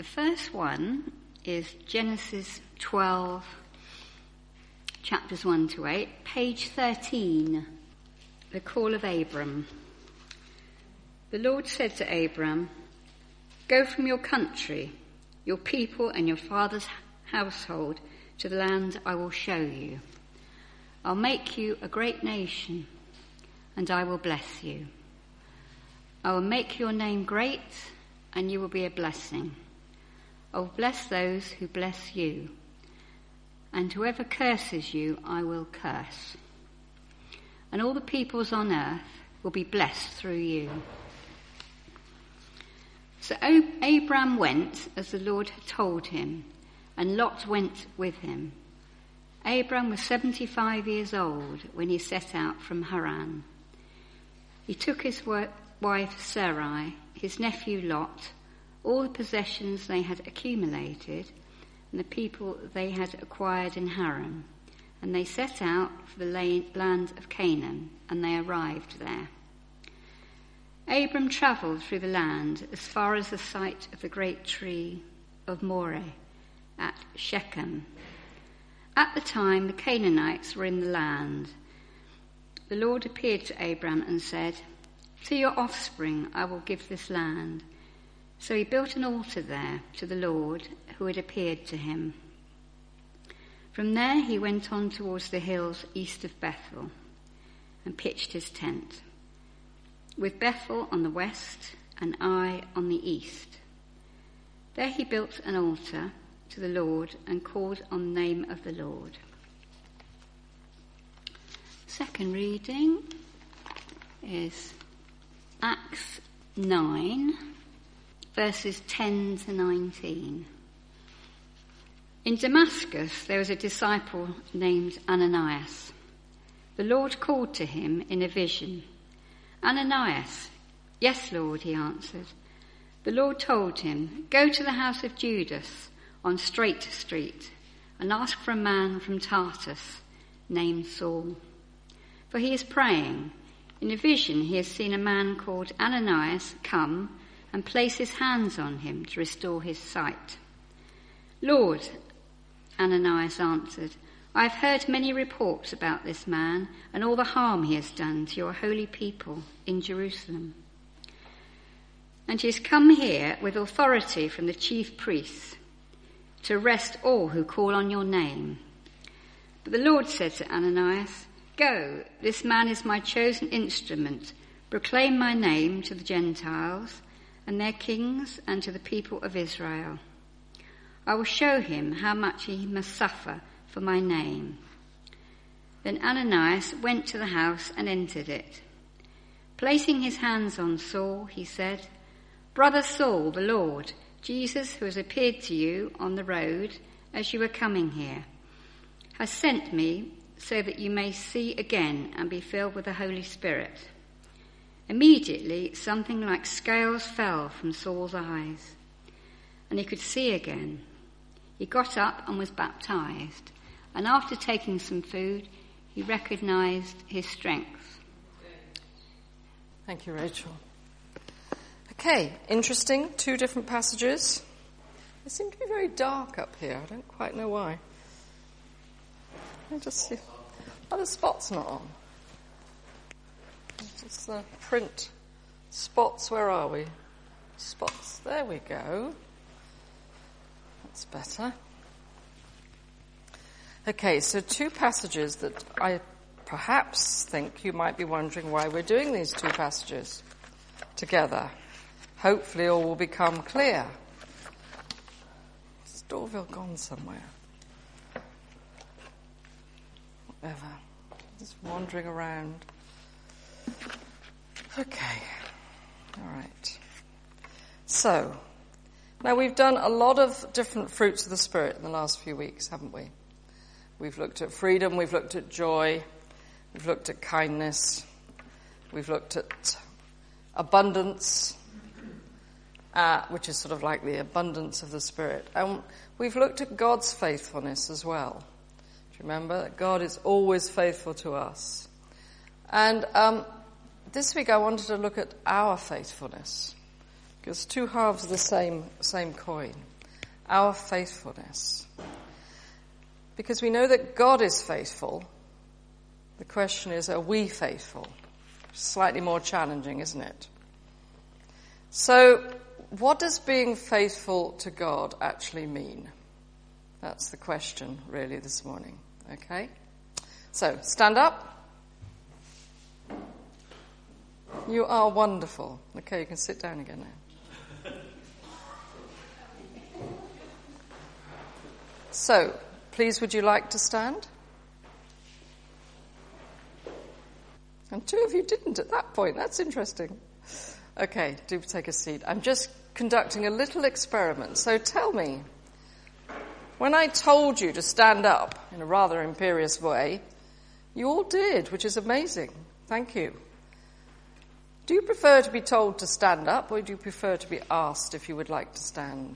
The first one is Genesis 12, chapters 1 to 8, page 13, the call of Abram. The Lord said to Abram, "Go from your country, your people and your father's household to the land I will show you. I'll make you a great nation, and I will bless you. I will make your name great, and you will be a blessing. I will bless those who bless you, and whoever curses you I will curse. And all the peoples on earth will be blessed through you." So Abram went as the Lord had told him, and Lot went with him. Abram was 75 years old when he set out from Haran. He took his wife Sarai, his nephew Lot, all the possessions they had accumulated, and the people they had acquired in Haran, and they set out for the land of Canaan, and they arrived there. Abram travelled through the land as far as the site of the great tree of Moreh at Shechem. At the time, the Canaanites were in the land. The Lord appeared to Abram and said, "To your offspring I will give this land." So he built an altar there to the Lord who had appeared to him. From there he went on towards the hills east of Bethel and pitched his tent, with Bethel on the west and Ai on the east. There he built an altar to the Lord and called on the name of the Lord. Second reading is Acts 9, verses 10 to 19. In Damascus there was a disciple named Ananias. The Lord called to him in a vision, "Ananias." "Yes, Lord," he answered. The Lord told him, "Go to the house of Judas on Straight Street and ask for a man from Tarsus named Saul. For he is praying. In a vision he has seen a man called Ananias come and place his hands on him to restore his sight." "Lord," Ananias answered, "I have heard many reports about this man and all the harm he has done to your holy people in Jerusalem. And he has come here with authority from the chief priests to arrest all who call on your name." But the Lord said to Ananias, "Go, this man is my chosen instrument. Proclaim my name to the Gentiles and their kings and to the people of Israel. I will show him how much he must suffer for my name." Then Ananias went to the house and entered it. Placing his hands on Saul, he said, "Brother Saul, the Lord, Jesus, who has appeared to you on the road as you were coming here, has sent me so that you may see again and be filled with the Holy Spirit." Immediately something like scales fell from Saul's eyes, and he could see again. He got up and was baptized, and after taking some food, he recognized his strength. Thank you, Rachel. Okay, interesting. 2 different passages. It seems to be very dark up here. I don't quite know why. Let me just see. Oh, the spot's not on. Just the print. Spots, where are we? Spots, there we go. That's better. Okay, so 2 passages that I perhaps think you might be wondering why we're doing these 2 passages together. Hopefully all will become clear. Is Dorville gone somewhere? Whatever. Just wandering around. Okay. All right. So, now we've done a lot of different fruits of the Spirit in the last few weeks, haven't we? We've looked at freedom, we've looked at joy, we've looked at kindness, we've looked at abundance, which is sort of like the abundance of the Spirit. And we've looked at God's faithfulness as well. Do you remember that God is always faithful to us? And this week I wanted to look at our faithfulness, because 2 halves of the same coin. our faithfulness. Because we know that God is faithful. The question is, are we faithful? Slightly more challenging, isn't it? So, what does being faithful to God actually mean? That's the question, really, this morning. Okay? So, stand up. You are wonderful. Okay, you can sit down again now. So, please, would you like to stand? And two of you didn't at that point. That's interesting. Okay, do take a seat. I'm just conducting a little experiment. So tell me, when I told you to stand up in a rather imperious way, you all did, which is amazing. Thank you. Do you prefer to be told to stand up, or do you prefer to be asked if you would like to stand?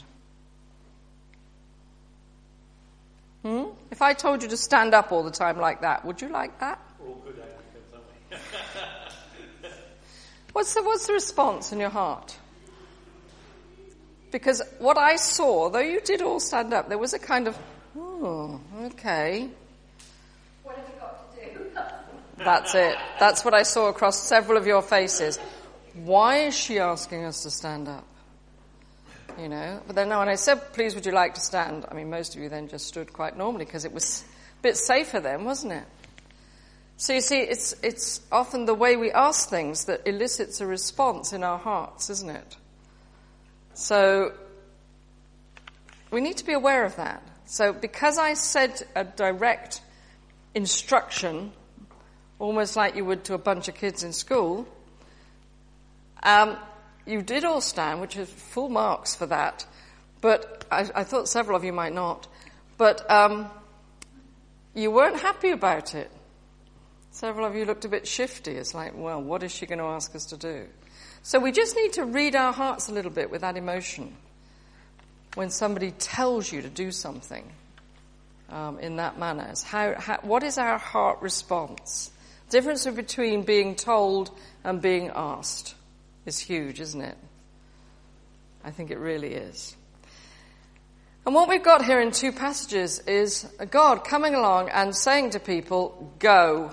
If I told you to stand up all the time like that, would you like that? We're all good applicants, aren't we? What's the response in your heart? Because what I saw, though you did all stand up, there was a kind of, oh, okay. What have you got to do? That's it. That's what I saw across several of your faces. Why is she asking us to stand up? You know, but then when I said, please, would you like to stand? I mean, most of you then just stood quite normally because it was a bit safer then, wasn't it? So you see, it's often the way we ask things that elicits a response in our hearts, isn't it? So we need to be aware of that. So because I said a direct instruction, almost like you would to a bunch of kids in school, you did all stand, which is full marks for that. But I thought several of you might not. But you weren't happy about it. Several of you looked a bit shifty. It's like, well, what is she going to ask us to do? So we just need to read our hearts a little bit with that emotion. When somebody tells you to do something in that manner, what is our heart response? The difference between being told and being asked is huge, isn't it? I think it really is. And what we've got here in two passages is God coming along and saying to people, go.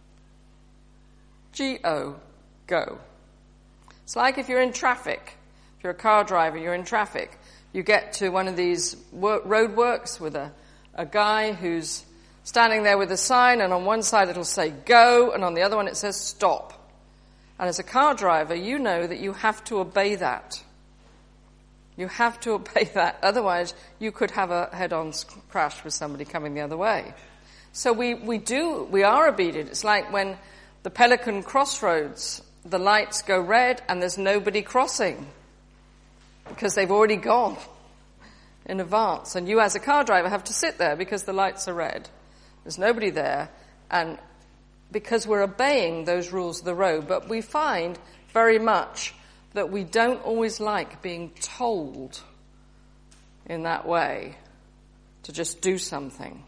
G-O, go. It's like if you're in traffic. If you're a car driver, you're in traffic. You get to one of these roadworks with a guy who's standing there with a sign, and on one side it'll say go, and on the other one it says stop. And as a car driver, you know that you have to obey that. You have to obey that. Otherwise, you could have a head-on crash with somebody coming the other way. So we are obedient. It's like when the Pelican Crossroads, the lights go red and there's nobody crossing because they've already gone in advance. And you as a car driver have to sit there because the lights are red. There's nobody there, and because we're obeying those rules of the road. But we find very much that we don't always like being told in that way to just do something,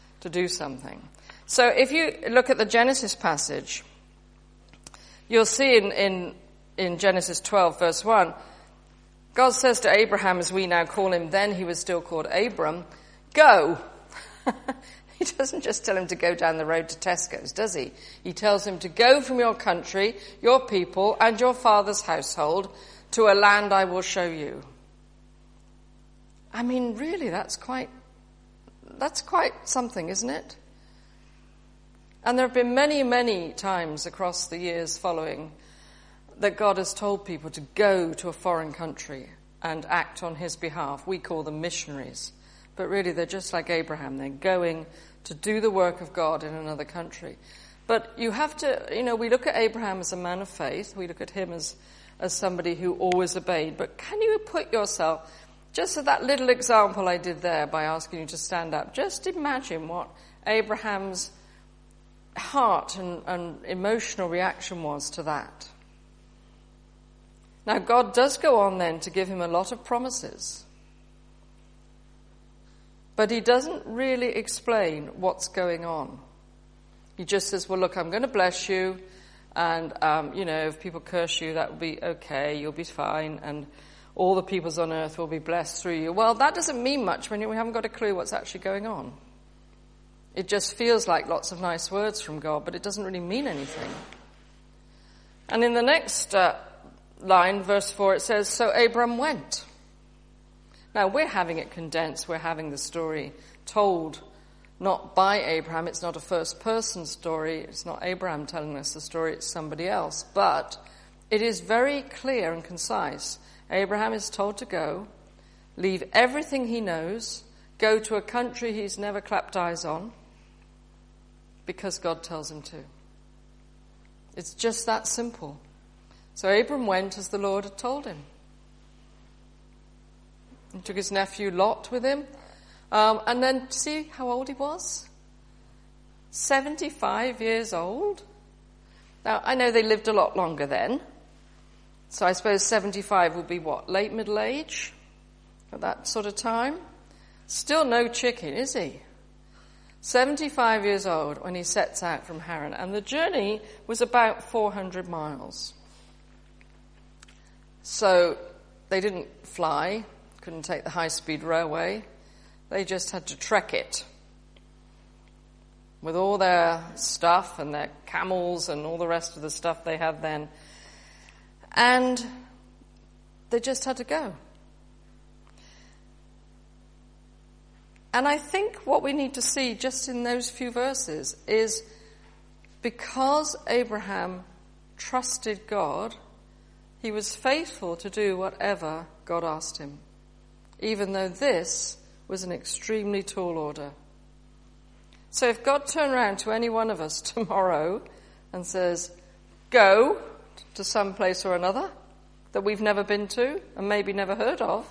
So if you look at the Genesis passage, you'll see in Genesis 12 verse 1, God says to Abraham, as we now call him, then he was still called Abram, go. He doesn't just tell him to go down the road to Tesco's, does he? He tells him to go from your country, your people, and your father's household to a land I will show you. I mean, really, that's quite something, isn't it? And there have been many, many times across the years following that God has told people to go to a foreign country and act on his behalf. We call them missionaries. But really, they're just like Abraham. They're going to do the work of God in another country. But you have to, we look at Abraham as a man of faith. We look at him as somebody who always obeyed. But can you put yourself, just at that little example I did there by asking you to stand up, just imagine what Abraham's heart and emotional reaction was to that. Now, God does go on then to give him a lot of promises. But he doesn't really explain what's going on. He just says, well, look, I'm going to bless you. And, if people curse you, that will be okay. You'll be fine. And All the peoples on earth will be blessed through you. Well, that doesn't mean much when we haven't got a clue what's actually going on. It just feels like lots of nice words from God, but it doesn't really mean anything. And in the next line, verse 4, it says, so Abram went. Now, we're having it condensed. We're having the story told not by Abraham. It's not a first-person story. It's not Abraham telling us the story. It's somebody else. But it is very clear and concise. Abraham is told to go, leave everything he knows, go to a country he's never clapped eyes on, because God tells him to. It's just that simple. So Abram went as the Lord had told him. He took his nephew Lot with him. And then see how old he was? 75 years old. Now, I know they lived a lot longer then. So I suppose 75 would be what? Late middle age? At that sort of time? Still no chicken, is he? 75 years old when he sets out from Haran. And the journey was about 400 miles. So they didn't fly, couldn't take the high-speed railway. They just had to trek it with all their stuff and their camels and all the rest of the stuff they had then. And they just had to go. And I think what we need to see just in those few verses is because Abraham trusted God, he was faithful to do whatever God asked him, even though this was an extremely tall order. So if God turned around to any one of us tomorrow and says, go to some place or another that we've never been to and maybe never heard of,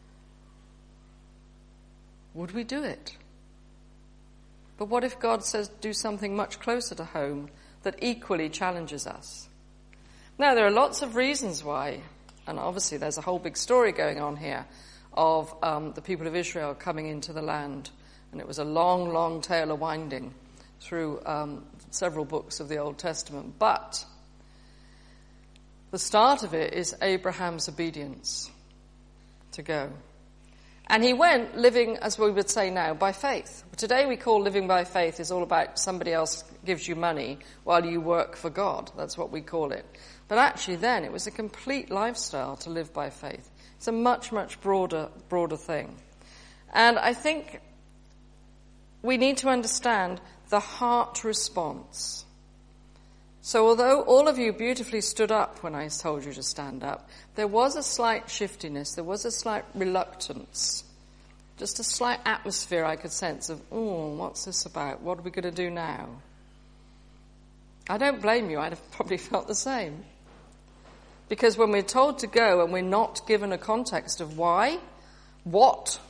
would we do it? But what if God says do something much closer to home that equally challenges us? Now, there are lots of reasons why, and obviously there's a whole big story going on here of the people of Israel coming into the land. And it was a long, long tale of winding through several books of the Old Testament. But the start of it is Abraham's obedience to go. And he went living, as we would say now, by faith. Today we call living by faith is all about somebody else gives you money while you work for God. That's what we call it. But actually then it was a complete lifestyle to live by faith. It's a much, much broader thing. And I think we need to understand the heart response. So although all of you beautifully stood up when I told you to stand up, there was a slight shiftiness, there was a slight reluctance, just a slight atmosphere I could sense of, what's this about? What are we going to do now? I don't blame you, I'd have probably felt the same. Because when we're told to go and we're not given a context of why, what,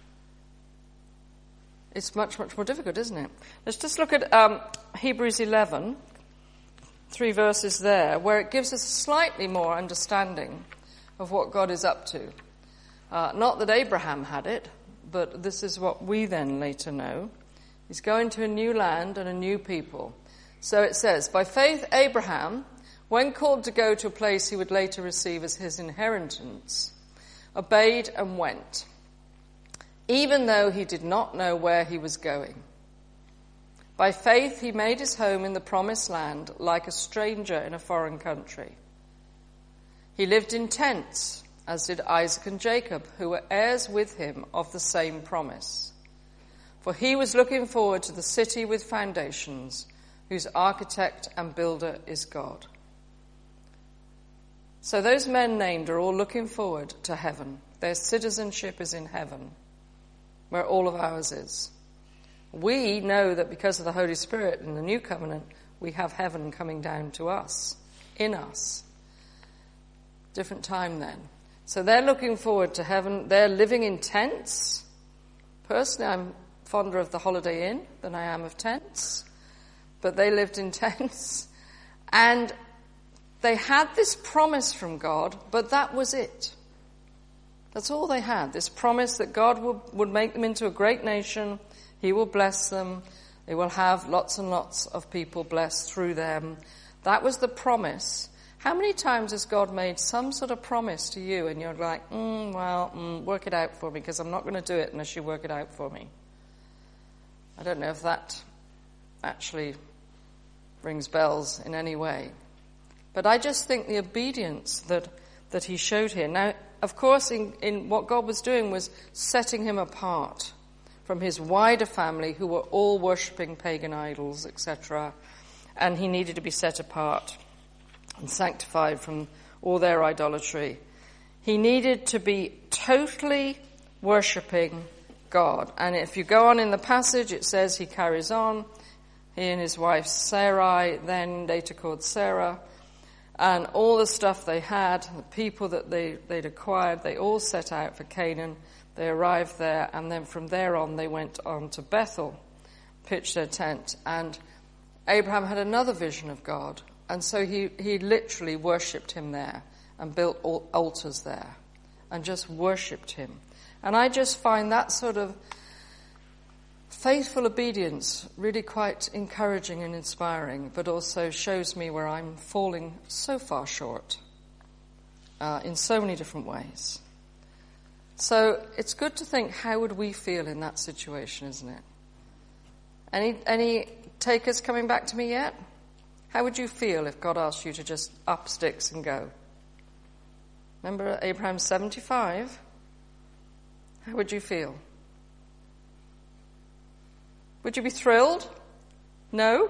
it's much, much more difficult, isn't it? Let's just look at Hebrews 11, 3 verses there, where it gives us slightly more understanding of what God is up to. Not that Abraham had it, but this is what we then later know. He's going to a new land and a new people. So it says, by faith Abraham, when called to go to a place he would later receive as his inheritance, obeyed and went, even though he did not know where he was going. By faith he made his home in the promised land like a stranger in a foreign country. He lived in tents, as did Isaac and Jacob, who were heirs with him of the same promise. For he was looking forward to the city with foundations, whose architect and builder is God. So those men named are all looking forward to heaven. Their citizenship is in heaven, where all of ours is. We know that because of the Holy Spirit in the new covenant, we have heaven coming down to us, in us. Different time then. So they're looking forward to heaven. They're living in tents. Personally, I'm fonder of the Holiday Inn than I am of tents. But they lived in tents. And they had this promise from God, but that was it. That's all they had, this promise that God would make them into a great nation. He will bless them. They will have lots and lots of people blessed through them. That was the promise. How many times has God made some sort of promise to you and you're like, work it out for me because I'm not going to do it unless you work it out for me? I don't know if that actually rings bells in any way. But I just think the obedience that he showed here. Now, of course, in what God was doing was setting him apart from his wider family who were all worshipping pagan idols, etc. And he needed to be set apart and sanctified from all their idolatry. He needed to be totally worshipping God. And if you go on in the passage, it says he carries on. He and his wife Sarai, then later called Sarah, and all the stuff they had, the people that they'd acquired, they all set out for Canaan. They arrived there, and then from there on they went on to Bethel, pitched their tent. And Abraham had another vision of God, and so he literally worshipped him there and built altars there and just worshipped him. And I just find that sort of faithful obedience really quite encouraging and inspiring, but also shows me where I'm falling so far short in so many different ways. So it's good to think, how would we feel in that situation, isn't it? Any takers coming back to me yet? How would you feel if God asked you to just up sticks and go? Remember Abraham's 75? How would you feel? Would you be thrilled? No?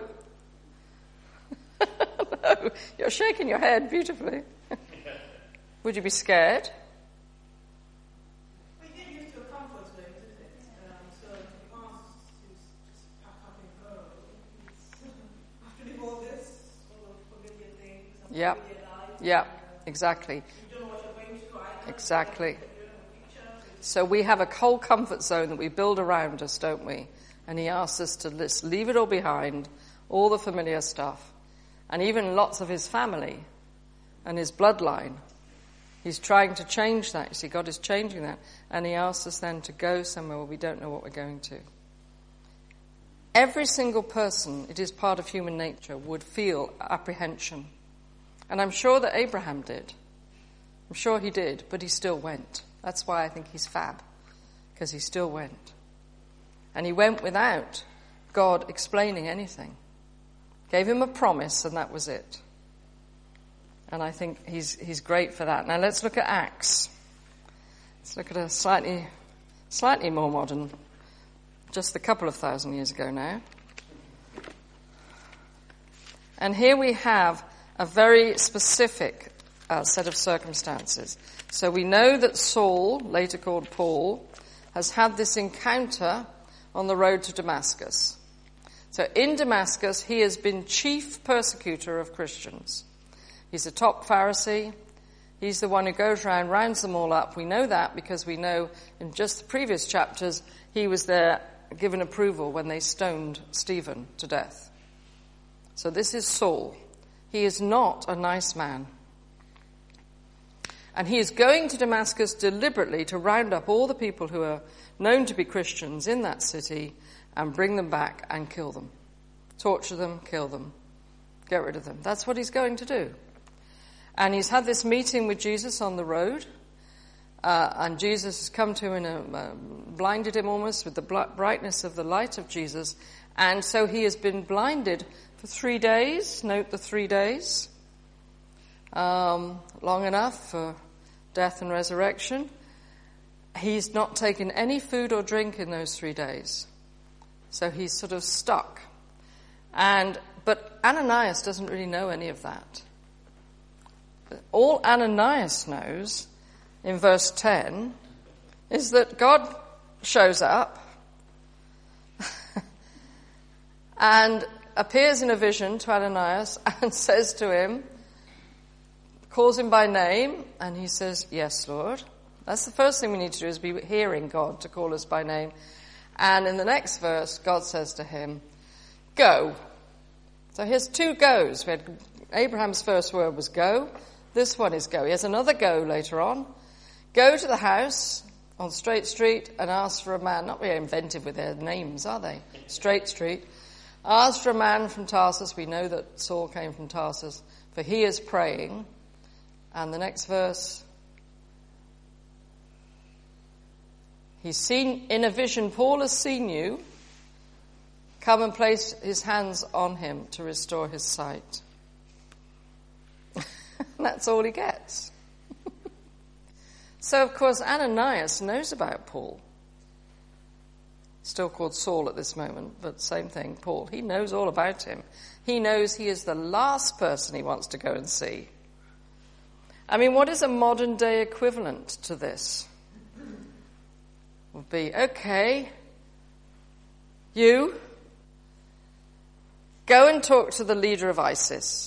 No, you're shaking your head beautifully. Would you be scared? We get used to a comfort zone, isn't it? So if you ask to just pack up and go, after doing all this, all the familiar things, Yeah. Yeah, exactly. you don't know what you're going to either. Exactly. So we have a whole comfort zone that we build around us, don't we? And he asks us to just leave it all behind, all the familiar stuff, and even lots of his family and his bloodline. He's trying to change that. You see, God is changing that. And he asks us then to go somewhere where we don't know what we're going to. Every single person, it is part of human nature, would feel apprehension. And I'm sure that Abraham did. I'm sure he did, but he still went. That's why I think he's fab, because he still went. And he went without God explaining anything. Gave him a promise, and that was it. And I think he's great for that. Now let's look at Acts. Let's look at a slightly more modern, just a couple of thousand years ago now. And here we have a very specific set of circumstances. So we know that Saul, later called Paul, has had this encounter on the road to Damascus. So in Damascus, he has been chief persecutor of Christians. He's a top Pharisee. He's the one who goes around, rounds them all up. We know that because we know in just the previous chapters, he was there given approval when they stoned Stephen to death. So this is Saul. He is not a nice man. And he is going to Damascus deliberately to round up all the people who are known to be Christians in that city and bring them back and kill them. Torture them, kill them, get rid of them. That's what he's going to do. And he's had this meeting with Jesus on the road, and Jesus has come to him and blinded him almost with the brightness of the light of Jesus. And so he has been blinded for 3 days. Note the 3 days. Long enough for death and resurrection. He's not taken any food or drink in those 3 days. So he's sort of stuck. But Ananias doesn't really know any of that. All Ananias knows in verse 10 is that God shows up and appears in a vision to Ananias and says to him, calls him by name, and he says, "Yes, Lord." That's the first thing we need to do, is be hearing God to call us by name. And in the next verse, God says to him, "Go." So here's 2 goes. We had Abraham's first word was go. This one is go. He has another go later on. Go to the house on Straight Street and ask for a man. Not very inventive with their names, are they? Straight Street. Ask for a man from Tarsus. We know that Saul came from Tarsus. for he is praying. And the next verse, he's seen in a vision, Paul has seen you. Come and place his hands on him to restore his sight. That's all he gets. So, of course, Ananias knows about Paul. Still called Saul at this moment, but same thing, Paul. He knows all about him. He knows he is the last person he wants to go and see. I mean, what is a modern day equivalent to this? Would be, okay, you go and talk to the leader of ISIS.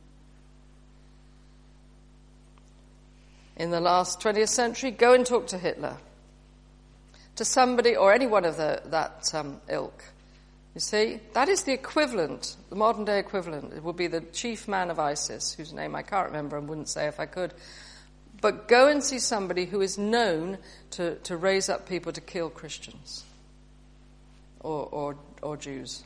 In the last 20th century, go and talk to Hitler. To somebody or any one of that ilk. You see, that is the equivalent, the modern day equivalent. It would be the chief man of ISIS, whose name I can't remember and wouldn't say if I could. But go and see somebody who is known to raise up people to kill Christians or Jews.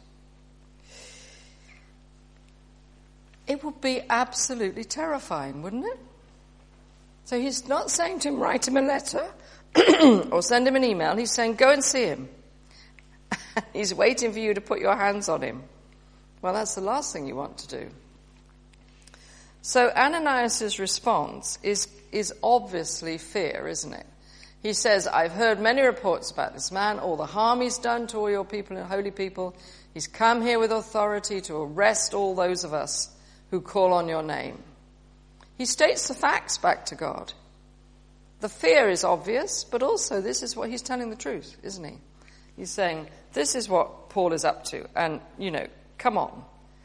It would be absolutely terrifying, wouldn't it? So he's not saying to him, write him a letter or send him an email. He's saying, go and see him. He's waiting for you to put your hands on him. Well, that's the last thing you want to do. So Ananias' response is obviously fear, isn't it? He says, I've heard many reports about this man, all the harm he's done to all your people and holy people. He's come here with authority to arrest all those of us who call on your name. He states the facts back to God. The fear is obvious, but also this is what he's telling the truth, isn't he? He's saying, this is what Paul is up to, and, come on.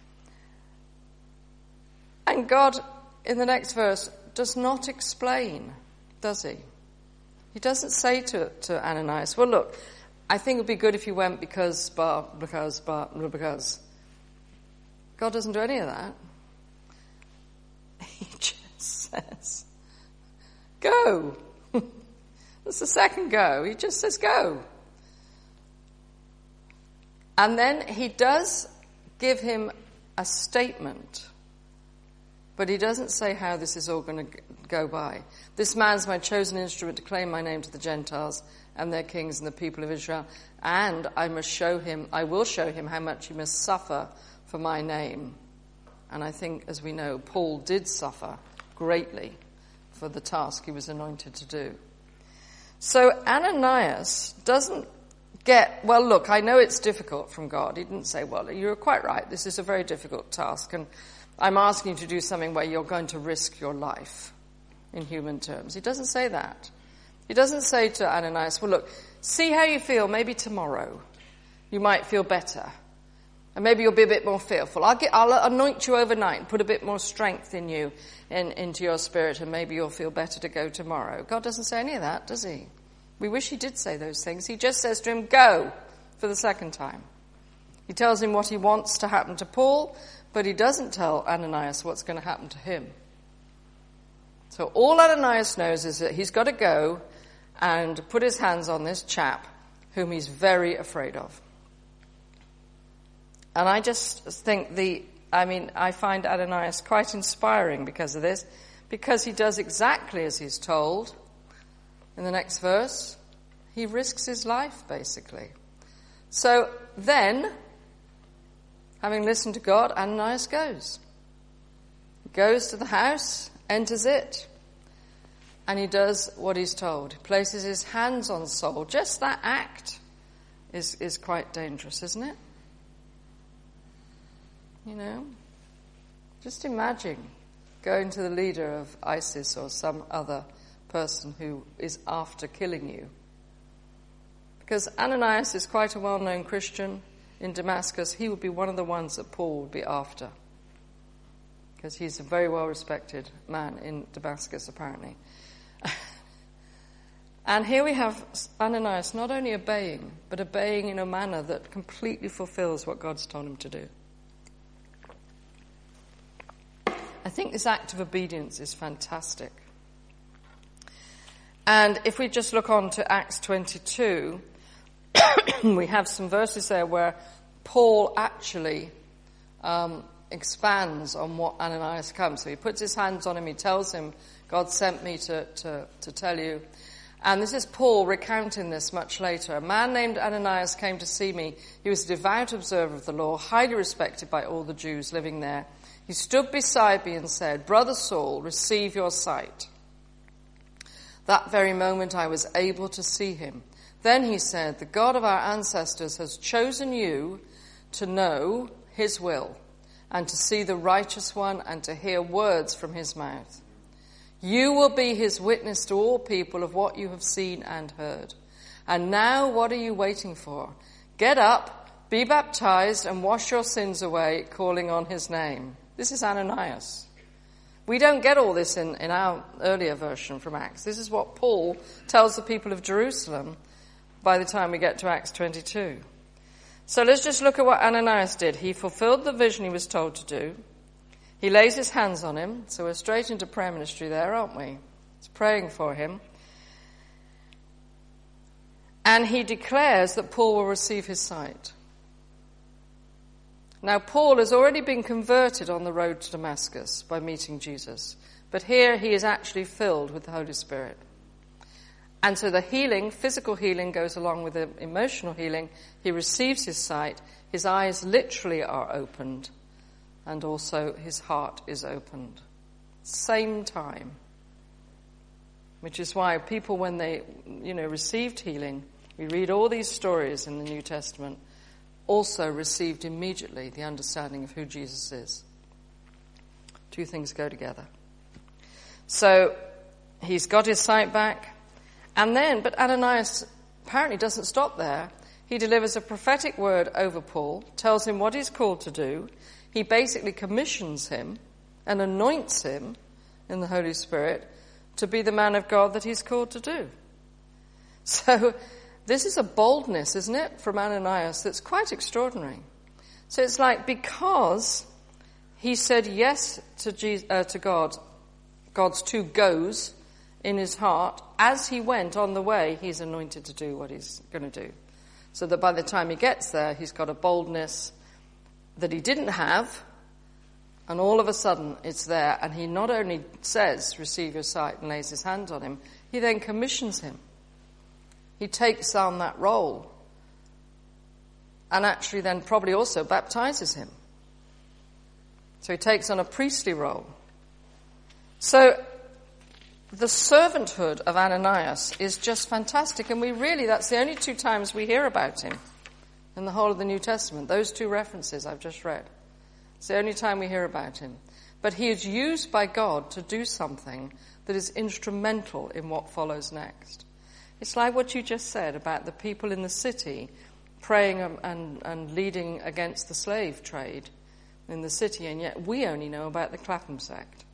And God, in the next verse, does not explain, does he? He doesn't say to Ananias, well, look, I think it would be good if you went because. God doesn't do any of that. He just says, go. That's the second go. He just says, go. And then he does give him a statement, but he doesn't say how this is all going to go by. This man's my chosen instrument to claim my name to the Gentiles and their kings and the people of Israel, and I will show him how much he must suffer for my name. And I think, as we know, Paul did suffer greatly for the task he was anointed to do. So Ananias doesn't get, well, look, I know it's difficult from God. He didn't say, well, you're quite right, this is a very difficult task, and I'm asking you to do something where you're going to risk your life in human terms. He doesn't say that. He doesn't say to Ananias, well, look, see how you feel, maybe tomorrow you might feel better. And maybe you'll be a bit more fearful. I'll anoint you overnight and put a bit more strength in you, into your spirit, and maybe you'll feel better to go tomorrow. God doesn't say any of that, does he? We wish he did say those things. He just says to him, go, for the second time. He tells him what he wants to happen to Paul, but he doesn't tell Ananias what's going to happen to him. So all Ananias knows is that he's got to go and put his hands on this chap whom he's very afraid of. And I just think I find Ananias quite inspiring because of this, because he does exactly as he's told. In the next verse, he risks his life, basically. So then, having listened to God, Ananias goes. He goes to the house, enters it, and he does what he's told. He places his hands on Saul. Just that act is quite dangerous, isn't it? Just imagine going to the leader of ISIS or some other person who is after killing you. Because Ananias is quite a well-known Christian in Damascus. He would be one of the ones that Paul would be after. Because he's a very well-respected man in Damascus, apparently. And here we have Ananias not only obeying, but obeying in a manner that completely fulfills what God's told him to do. I think this act of obedience is fantastic. And if we just look on to Acts 22, we have some verses there where Paul actually expands on what Ananias comes. So he puts his hands on him, he tells him, God sent me to tell you. And this is Paul recounting this much later. A man named Ananias came to see me. He was a devout observer of the law, highly respected by all the Jews living there. He stood beside me and said, Brother Saul, receive your sight. That very moment I was able to see him. Then he said, the God of our ancestors has chosen you to know his will and to see the righteous one and to hear words from his mouth. You will be his witness to all people of what you have seen and heard. And now what are you waiting for? Get up, be baptized, and wash your sins away, calling on his name. This is Ananias. We don't get all this in our earlier version from Acts. This is what Paul tells the people of Jerusalem by the time we get to Acts 22. So let's just look at what Ananias did. He fulfilled the vision he was told to do. He lays his hands on him. So we're straight into prayer ministry there, aren't we? It's praying for him. And he declares that Paul will receive his sight. Now, Paul has already been converted on the road to Damascus by meeting Jesus. But here he is actually filled with the Holy Spirit. And so the healing, physical healing, goes along with the emotional healing. He receives his sight. His eyes literally are opened. And also his heart is opened. Same time. Which is why people, when they, received healing, we read all these stories in the New Testament, also received immediately the understanding of who Jesus is. Two things go together. So he's got his sight back. But Ananias apparently doesn't stop there. He delivers a prophetic word over Paul, tells him what he's called to do. He basically commissions him and anoints him in the Holy Spirit to be the man of God that he's called to do. So this is a boldness, isn't it, from Ananias that's quite extraordinary. So it's like because he said yes to God, God's two goes in his heart, as he went on the way, he's anointed to do what he's going to do. So that by the time he gets there, he's got a boldness that he didn't have, and all of a sudden it's there, and he not only says, receive your sight, and lays his hand on him, he then commissions him. He takes on that role, and actually then probably also baptizes him. So he takes on a priestly role. So the servanthood of Ananias is just fantastic, and that's the only two times we hear about him in the whole of the New Testament. Those two references I've just read. It's the only time we hear about him. But he is used by God to do something that is instrumental in what follows next. It's like what you just said about the people in the city praying and leading against the slave trade in the city, and yet we only know about the Clapham sect,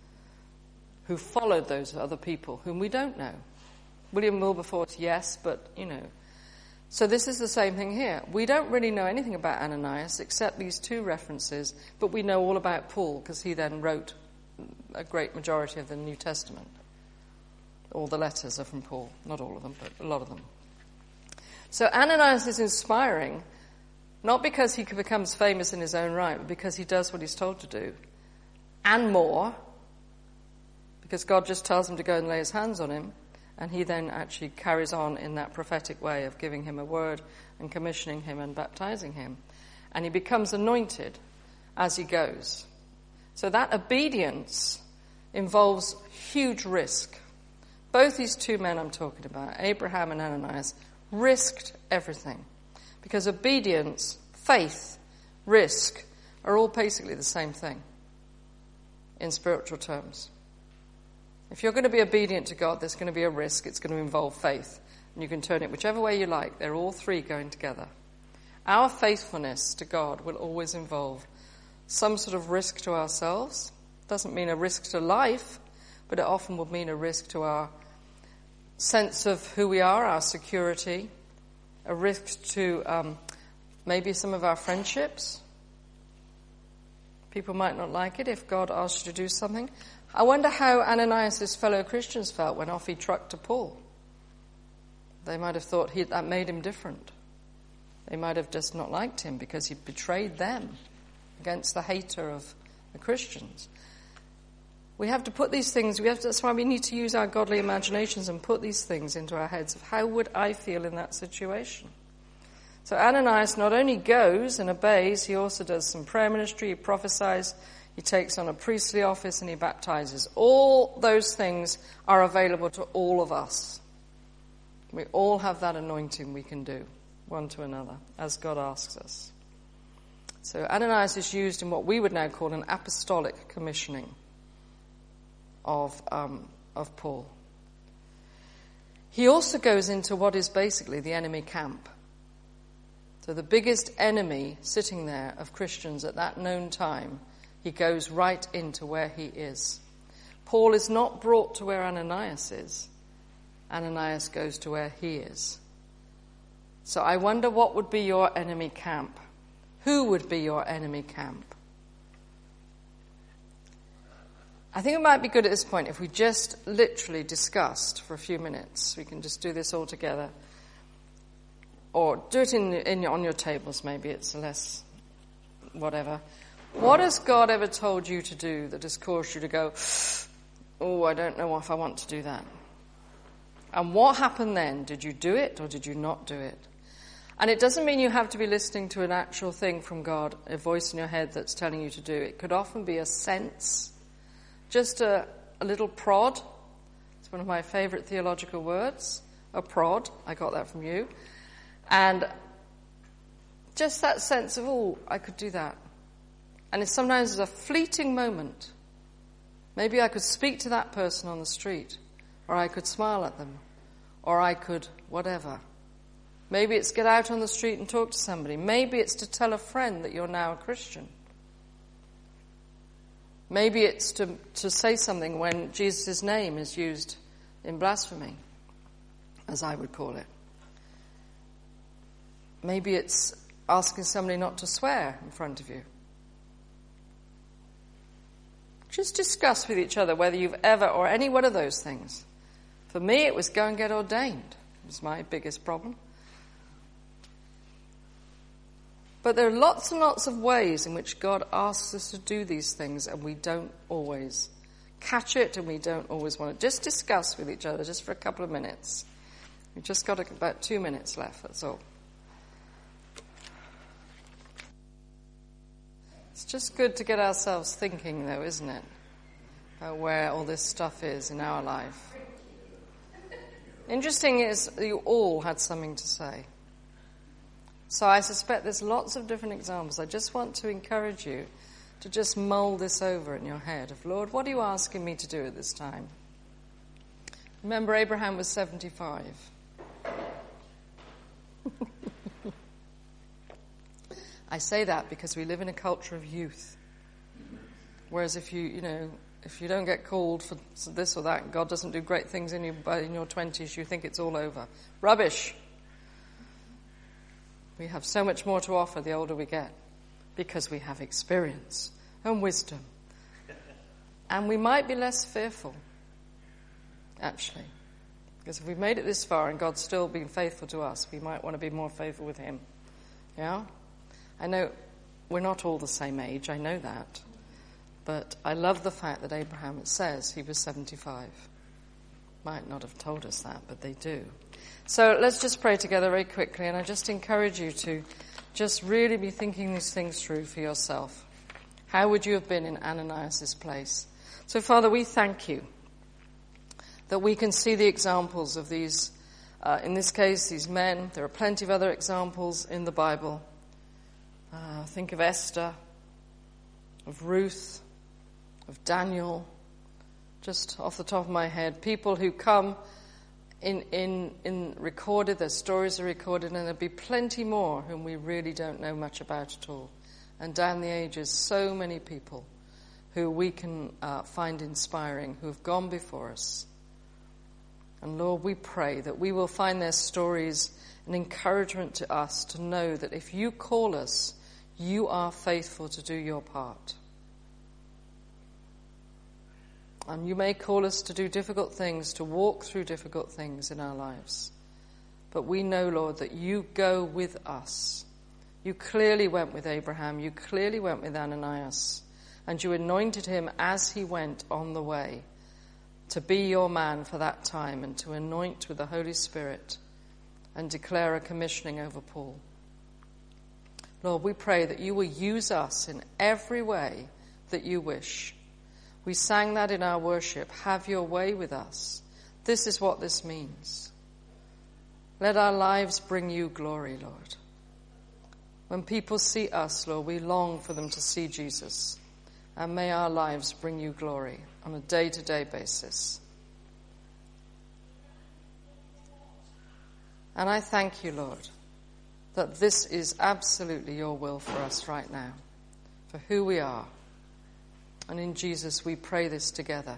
who followed those other people whom we don't know. William Wilberforce, yes, but, So this is the same thing here. We don't really know anything about Ananias except these two references, but we know all about Paul because he then wrote a great majority of the New Testament. All the letters are from Paul. Not all of them, but a lot of them. So Ananias is inspiring, not because he becomes famous in his own right, but because he does what he's told to do. And more, because God just tells him to go and lay his hands on him, and he then actually carries on in that prophetic way of giving him a word and commissioning him and baptizing him. And he becomes anointed as he goes. So that obedience involves huge risk. Both these two men I'm talking about, Abraham and Ananias, risked everything. Because obedience, faith, risk are all basically the same thing in spiritual terms. If you're going to be obedient to God, there's going to be a risk. It's going to involve faith. And you can turn it whichever way you like. They're all three going together. Our faithfulness to God will always involve some sort of risk to ourselves. Doesn't mean a risk to life, but it often will mean a risk to our sense of who we are, our security, a risk to maybe some of our friendships. People might not like it if God asks you to do something. I wonder how Ananias' fellow Christians felt when off he trucked to Paul. They might have thought that made him different. They might have just not liked him because he betrayed them. against the hater of the Christians. We have to put these things, that's why we need to use our godly imaginations and put these things into our heads of how would I feel in that situation. So Ananias not only goes and obeys, he also does some prayer ministry, he prophesies, he takes on a priestly office, and he baptizes. All those things are available to all of us. We all have that anointing we can do, one to another, as God asks us. So Ananias is used in what we would now call an apostolic commissioning of Paul. He also goes into what is basically the enemy camp. So the biggest enemy sitting there of Christians at that known time, he goes right into where he is. Paul is not brought to where Ananias is. Ananias goes to where he is. So I wonder what would be your enemy camp? Who would be your enemy camp? I think it might be good at this point if we just literally discussed for a few minutes. We can just do this all together. Or do it on your tables, maybe it's less whatever. What has God ever told you to do that has caused you to go, oh, I don't know if I want to do that? And what happened then? Did you do it or did you not do it? And it doesn't mean you have to be listening to an actual thing from God, a voice in your head that's telling you to do it. It could often be a sense, just a little prod. It's one of my favorite theological words, a prod. I got that from you. And just that sense of, oh, I could do that. And it's sometimes a fleeting moment. Maybe I could speak to that person on the street, or I could smile at them, or I could whatever. Maybe it's get out on the street and talk to somebody. Maybe it's to tell a friend that you're now a Christian. Maybe it's to say something when Jesus' name is used in blasphemy, as I would call it. Maybe it's asking somebody not to swear in front of you. Just discuss with each other whether you've ever, or any one of those things. For me, it was go and get ordained. It was my biggest problem. But there are lots and lots of ways in which God asks us to do these things, and we don't always catch it, and we don't always want to. Just discuss with each other just for a couple of minutes. We've just got about 2 minutes left, that's all. It's just good to get ourselves thinking, though, isn't it? About where all this stuff is in our life. Interesting is you all had something to say. So I suspect there's lots of different examples. I just want to encourage you to just mull this over in your head of, Lord, what are you asking me to do at this time? Remember, Abraham was 75. I say that because we live in a culture of youth. Whereas if you don't get called for this or that, God doesn't do great things in your 20s, you think it's all over. Rubbish. We have so much more to offer the older we get because we have experience and wisdom. And we might be less fearful, actually. Because if we've made it this far and God's still been faithful to us, we might want to be more faithful with him. Yeah? I know we're not all the same age, I know that. But I love the fact that Abraham, it says he was 75. Might not have told us that, but they do. So let's just pray together very quickly, and I just encourage you to just really be thinking these things through for yourself. How would you have been in Ananias' place? So, Father, we thank you that we can see the examples of these, in this case, these men. There are plenty of other examples in the Bible. Think of Esther, of Ruth, of Daniel, just off the top of my head. People who come in recorded, their stories are recorded, and there'll be plenty more whom we really don't know much about at all. And down the ages, so many people who we can find inspiring, who have gone before us. And Lord, we pray that we will find their stories an encouragement to us to know that if you call us, you are faithful to do your part. And you may call us to do difficult things, to walk through difficult things in our lives. But we know, Lord, that you go with us. You clearly went with Abraham. You clearly went with Ananias. And you anointed him as he went on the way to be your man for that time and to anoint with the Holy Spirit and declare a commissioning over Paul. Lord, we pray that you will use us in every way that you wish. We sang that in our worship. Have your way with us. This is what this means. Let our lives bring you glory, Lord. When people see us, Lord, we long for them to see Jesus. And may our lives bring you glory on a day-to-day basis. And I thank you, Lord, that this is absolutely your will for us right now, for who we are. And in Jesus, we pray this together.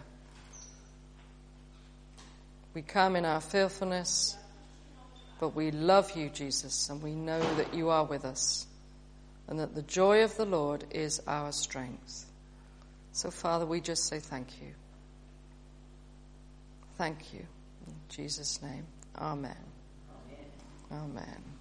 We come in our fearfulness, but we love you, Jesus, and we know that you are with us, and that the joy of the Lord is our strength. So, Father, we just say thank you. Thank you. In Jesus' name, amen. Amen. Amen.